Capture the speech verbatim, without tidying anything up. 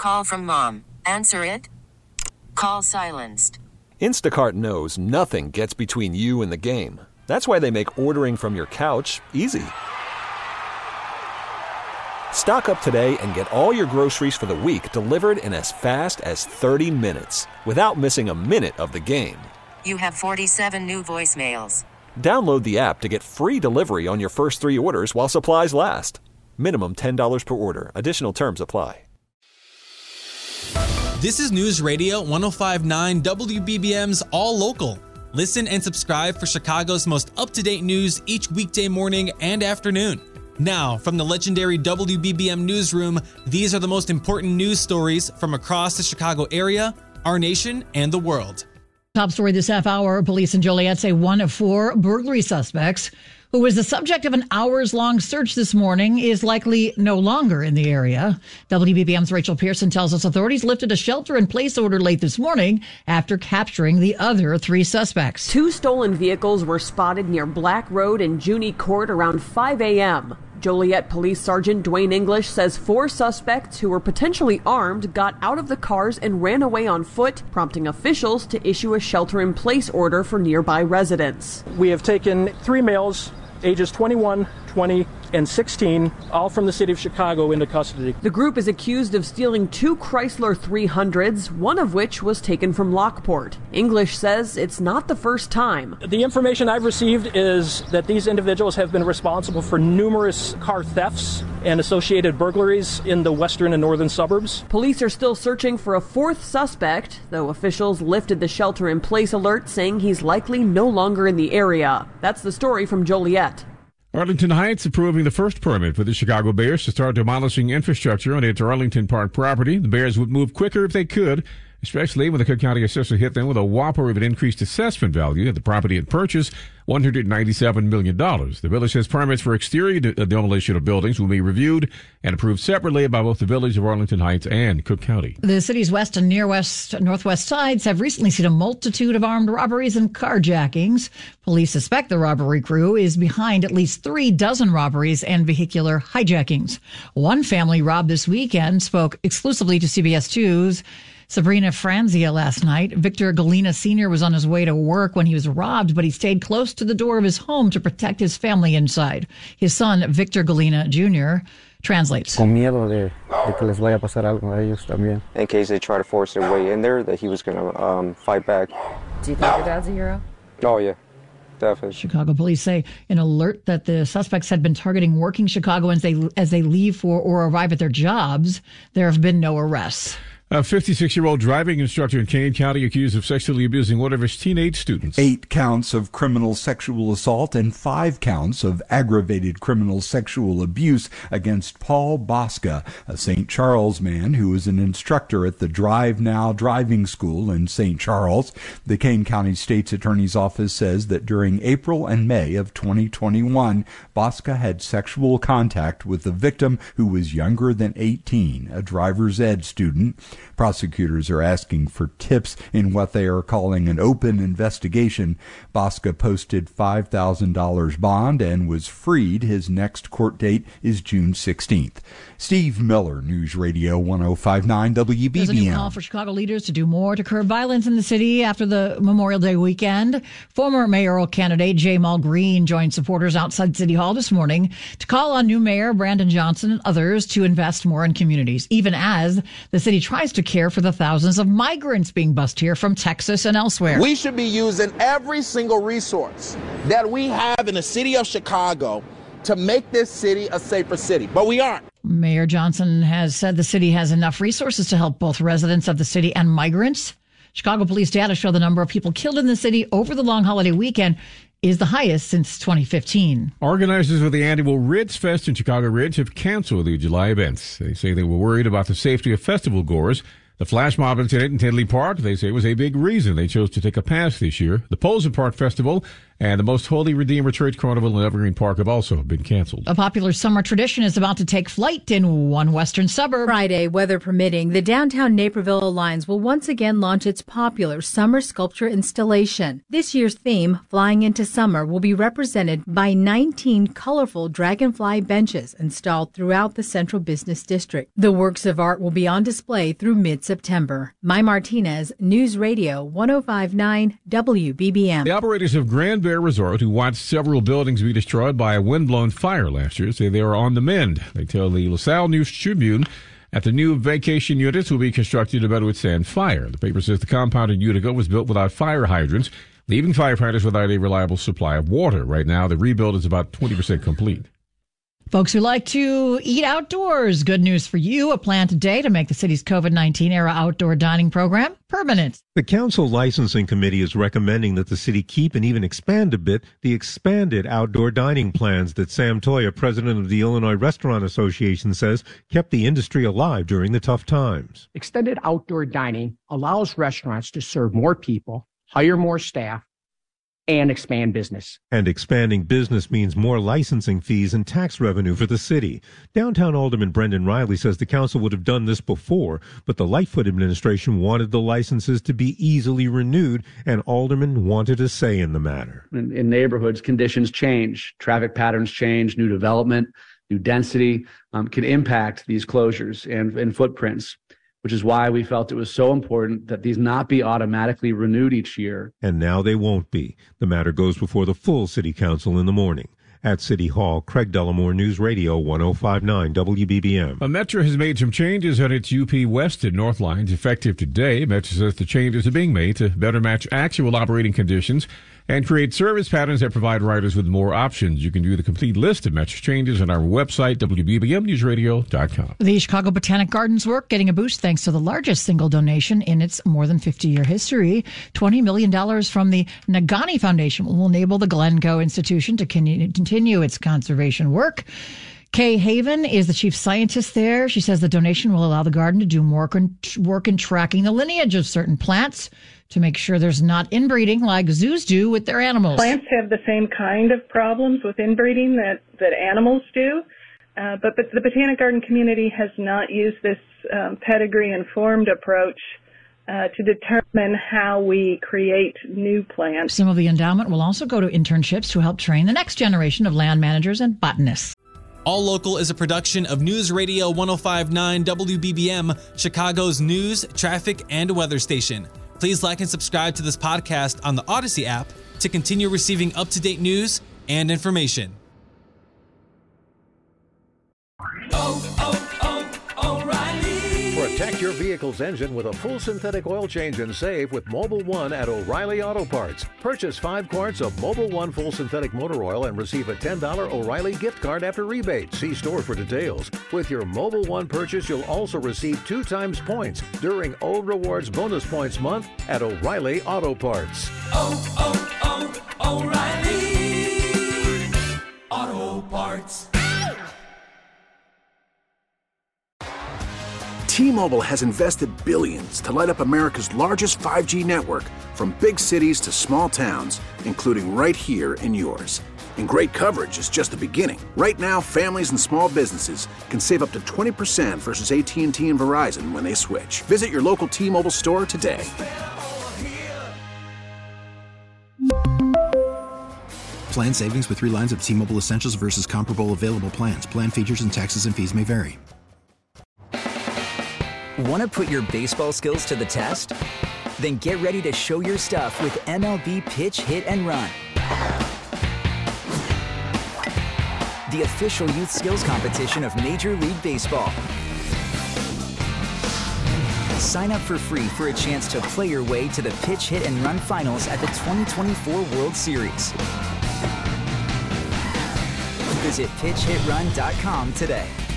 call from mom. Answer it. Call silenced. Instacart knows nothing gets between you and the game. That's why they make ordering from your couch easy. Stock up today and get all your groceries for the week delivered in as fast as thirty minutes without missing a minute of the game. You have forty-seven new voicemails. Download the app to get free delivery on your first three orders while supplies last. Minimum ten dollars per order. Additional terms apply. This is News Radio one oh five point nine W B B M's All Local. Listen and subscribe for Chicago's most up-to-date news each weekday morning and afternoon. Now, from the legendary W B B M newsroom, these are the most important news stories from across the Chicago area, our nation, and the world. Top story this half hour, police in Joliet say one of four burglary suspects who was the subject of an hours-long search this morning is likely no longer in the area. W B B M's Rachel Pearson tells us authorities lifted a shelter-in-place order late this morning after capturing the other three suspects. Two stolen vehicles were spotted near Black Road and Junie Court around five a.m. Joliet Police Sergeant Dwayne English says four suspects who were potentially armed got out of the cars and ran away on foot, prompting officials to issue a shelter-in-place order for nearby residents. We have taken three males, ages twenty-one, twenty, and sixteen, all from the city of Chicago, into custody. The group is accused of stealing two Chrysler three hundreds, one of which was taken from Lockport. English says it's not the first time. The information I've received is that these individuals have been responsible for numerous car thefts and associated burglaries in the western and northern suburbs. Police are still searching for a fourth suspect, though officials lifted the shelter-in-place alert, saying he's likely no longer in the area. That's the story from Joliet. Arlington Heights approving the first permit for the Chicago Bears to start demolishing infrastructure on its Arlington Park property. The Bears would move quicker if they could, especially when the Cook County assessor hit them with a whopper of an increased assessment value at the property it purchased, one hundred ninety-seven million dollars. The village says permits for exterior de- demolition of buildings will be reviewed and approved separately by both the village of Arlington Heights and Cook County. The city's west and near west northwest sides have recently seen a multitude of armed robberies and carjackings. Police suspect the robbery crew is behind at least three dozen robberies and vehicular hijackings. One family robbed this weekend spoke exclusively to C B S two's Sabrina Franzia last night. Victor Galena Senior was on his way to work when he was robbed, but he stayed close to the door of his home to protect his family inside. His son, Victor Galena Junior, translates. Con miedo de, de que les vaya a pasar algo a ellos también. In case they try to force their way in there, that he was going to um, fight back. Do you think your dad's a hero? Oh, yeah. Definitely. Chicago police say an alert that the suspects had been targeting working Chicagoans they, as they leave for or arrive at their jobs. There have been no arrests. A fifty-six-year-old driving instructor in Kane County accused of sexually abusing one of his teenage students. Eight counts of criminal sexual assault and five counts of aggravated criminal sexual abuse against Paul Bosca, a Saint Charles man who is an instructor at the Drive Now driving school in Saint Charles. The Kane County State's Attorney's Office says that during April and May of twenty twenty-one, Bosca had sexual contact with the victim, who was younger than eighteen, a driver's ed student. Prosecutors are asking for tips in what they are calling an open investigation. Bosca posted five thousand dollars bond and was freed. His next court date is June sixteenth. Steve Miller, News Radio one oh five point nine W B B M. There's a new call for Chicago leaders to do more to curb violence in the city after the Memorial Day weekend. Former mayoral candidate Jamal Green joined supporters outside City Hall this morning to call on new mayor Brandon Johnson and others to invest more in communities, even as the city tries to care for the thousands of migrants being bused here from Texas and elsewhere. We should be using every single resource that we have in the city of Chicago to make this city a safer city, but we aren't. Mayor Johnson has said the city has enough resources to help both residents of the city and migrants. Chicago police data show the number of people killed in the city over the long holiday weekend is the highest since twenty fifteen. Organizers of the annual Ritz Fest in Chicago Ridge have canceled the July events. They say they were worried about the safety of festival goers The flash mob incident in Tinley Park, they say, was a big reason they chose to take a pass this year. The Posen Park Festival and the Most Holy Redeemer Church Carnival in Evergreen Park have also been canceled. A popular summer tradition is about to take flight in one western suburb. Friday, weather permitting, the downtown Naperville Alliance will once again launch its popular summer sculpture installation. This year's theme, Flying into Summer, will be represented by nineteen colorful dragonfly benches installed throughout the Central Business District. The works of art will be on display through mid-September. Mai Martinez, News Radio one oh five point nine W B B M. The operators of Grand Bear Resort, who watched several buildings be destroyed by a windblown fire last year, say they are on the mend. They tell the LaSalle News Tribune that the new vacation units will be constructed to better withstand fire. The paper says the compound in Utica was built without fire hydrants, leaving firefighters without a reliable supply of water. Right now, the rebuild is about twenty percent complete. Folks who like to eat outdoors, good news for you. A plan today to make the city's COVID nineteen era outdoor dining program permanent. The Council Licensing Committee is recommending that the city keep and even expand a bit the expanded outdoor dining plans that Sam Toya, president of the Illinois Restaurant Association, says kept the industry alive during the tough times. Extended outdoor dining allows restaurants to serve more people, hire more staff, and expand business. And expanding business means more licensing fees and tax revenue for the city. Downtown Alderman Brendan Riley says the council would have done this before, but the Lightfoot administration wanted the licenses to be easily renewed, and Alderman wanted a say in the matter. In, in neighborhoods, conditions change, traffic patterns change, new development, new density um, can impact these closures and, and footprints, which is why we felt it was so important that these not be automatically renewed each year. And now they won't be. The matter goes before the full city council in the morning. At City Hall, Craig Dellamore, News Radio one oh five point nine W B B M. A Metro has made some changes on its U P West and North lines effective today. Metro says the changes are being made to better match actual operating conditions and create service patterns that provide riders with more options. You can view the complete list of Metro changes on our website, W B B M news radio dot com. The Chicago Botanic Gardens work getting a boost thanks to the largest single donation in its more than fifty-year history. twenty million dollars from the Nagani Foundation will enable the Glencoe Institution to continue its conservation work. Kay Haven is the chief scientist there. She says the donation will allow the garden to do more work in tracking the lineage of certain plants to make sure there's not inbreeding like zoos do with their animals. Plants have the same kind of problems with inbreeding that, that animals do, uh, but, but the Botanic Garden community has not used this um, pedigree-informed approach uh, to determine how we create new plants. Some of the endowment will also go to internships to help train the next generation of land managers and botanists. All Local is a production of News Radio one oh five point nine W B B M, Chicago's news, traffic, and weather station. Please like and subscribe to this podcast on the Odyssey app to continue receiving up-to-date news and information. Oh, oh, oh, O'Reilly! Protect your vehicle's engine with a full synthetic oil change and save with Mobil one at O'Reilly Auto Parts. Purchase five quarts of Mobil one full synthetic motor oil and receive a ten dollars O'Reilly gift card after rebate. See store for details. With your Mobil one purchase, you'll also receive two times points during O Rewards Bonus Points Month at O'Reilly Auto Parts. Oh, oh, oh, O'Reilly Auto Parts. T-Mobile has invested billions to light up America's largest five G network, from big cities to small towns, including right here in yours. And great coverage is just the beginning. Right now, families and small businesses can save up to twenty percent versus A T and T and Verizon when they switch. Visit your local T-Mobile store today. Plan savings with three lines of T-Mobile Essentials versus comparable available plans. Plan features and taxes and fees may vary. Want to put your baseball skills to the test? Then get ready to show your stuff with M L B Pitch, Hit, and Run. The official youth skills competition of Major League Baseball. Sign up for free for a chance to play your way to the Pitch, Hit, and Run finals at the twenty twenty-four World Series. Visit pitch hit run dot com today.